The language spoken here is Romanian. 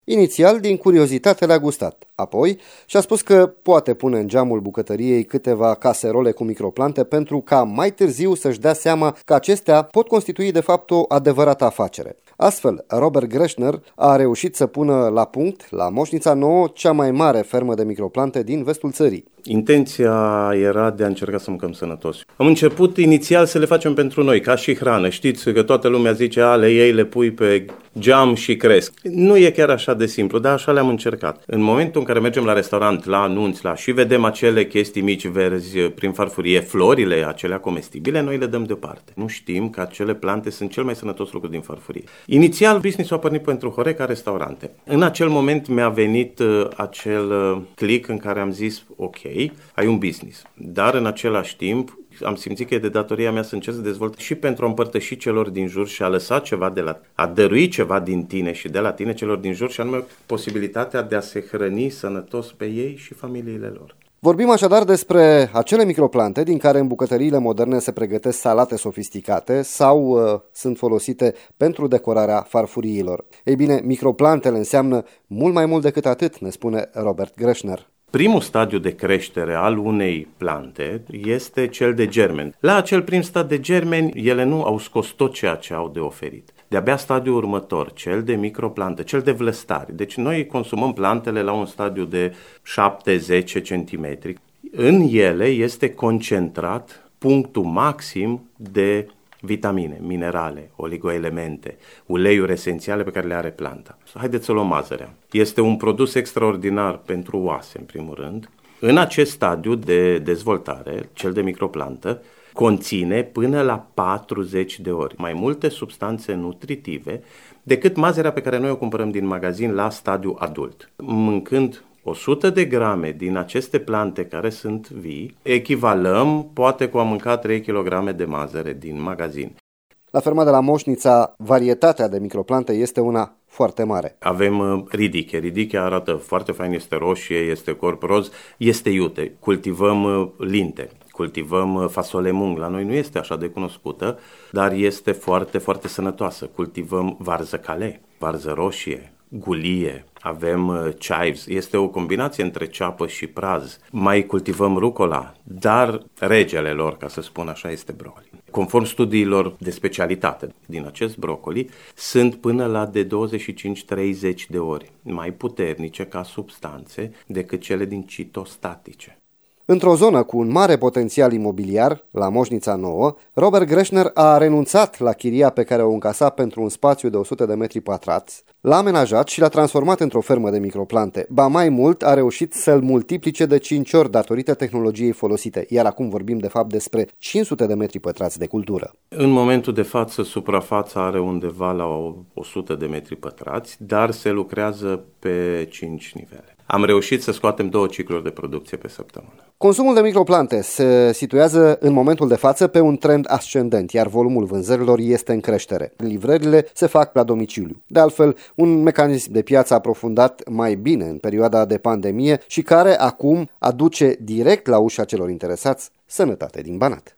Inițial, din curiozitate, le-a gustat. Apoi și-a spus că poate pune în geamul bucătăriei câteva caserole cu microplante pentru ca mai târziu să-și dea seama că acestea pot constitui de fapt o adevărată afacere. Astfel, Robert Greschner a reușit să pună la punct, la Moșnița Nouă, cea mai mare fermă de microplante din vestul țării. Intenția era de a încerca să mâncăm sănătos. Am început inițial să le facem pentru noi, ca și hrană. Știți că toată lumea zice, le iei, le pui pe geam și cresc. Nu e chiar așa de simplu, dar așa le-am încercat. În momentul în care mergem la restaurant, la anunț, și vedem acele chestii mici verzi prin farfurie, florile acelea comestibile, noi le dăm deoparte. Nu știm că acele plante sunt cel mai sănătos lucru din farfurie. Inițial, business-ul a pornit pentru Horeca restaurante. În acel moment mi-a venit acel click în care am zis, ok, ai un business, dar în același timp am simțit că e de datoria mea să încerc să dezvolt și pentru a împărtăși celor din jur și a lăsa ceva a dărui ceva din tine și de la tine celor din jur și anume posibilitatea de a se hrăni sănătos pe ei și familiile lor. Vorbim așadar despre acele microplante din care în bucătăriile moderne se pregătesc salate sofisticate sau sunt folosite pentru decorarea farfuriilor. Ei bine, microplantele înseamnă mult mai mult decât atât, ne spune Robert Greschner. Primul stadiu de creștere al unei plante este cel de germen. La acel prim stadiu de germen, ele nu au scos tot ceea ce au de oferit. De-abia stadiul următor, cel de microplante, cel de vlăstari. Deci noi consumăm plantele la un stadiu de 7-10 centimetri. În ele este concentrat punctul maxim de vitamine, minerale, oligoelemente, uleiuri esențiale pe care le are planta. Haideți să luăm mazărea. Este un produs extraordinar pentru oase, în primul rând. În acest stadiu de dezvoltare, cel de microplantă, conține până la 40 de ori mai multe substanțe nutritive decât mazărea pe care noi o cumpărăm din magazin la stadiu adult. Mâncând 100 de grame din aceste plante care sunt vii, echivalăm poate cu a mânca 3 kg de mazăre din magazin. La ferma de la Moșnița, varietatea de microplante este una foarte mare. Avem ridiche. Ridichea arată foarte fain, este roșie, este corp roz, este iute. Cultivăm linte, cultivăm fasole mung. La noi nu este așa de cunoscută, dar este foarte, foarte sănătoasă. Cultivăm varză calais, varză roșie, gulie, avem chives, este o combinație între ceapă și praz. Mai cultivăm rucola, dar regele lor, ca să spun așa, este brocoli. Conform studiilor de specialitate din acest brocoli, sunt până la de 25-30 de ori mai puternice ca substanțe decât cele din citostatice. Într-o zonă cu un mare potențial imobiliar, la Moșnița Nouă, Robert Greschner a renunțat la chiria pe care o încasa pentru un spațiu de 100 de metri pătrați, l-a amenajat și l-a transformat într-o fermă de microplante. Ba mai mult, a reușit să-l multiplice de 5 ori datorită tehnologiei folosite, iar acum vorbim de fapt despre 500 de metri pătrați de cultură. În momentul de față, suprafața are undeva la 100 de metri pătrați, dar se lucrează pe 5 nivele. Am reușit să scoatem 2 cicluri de producție pe săptămână. Consumul de microplante se situează în momentul de față pe un trend ascendent, iar volumul vânzărilor este în creștere. Livrările se fac la domiciliu. De altfel, un mecanism de piață aprofundat mai bine în perioada de pandemie și care acum aduce direct la ușa celor interesați sănătate din Banat.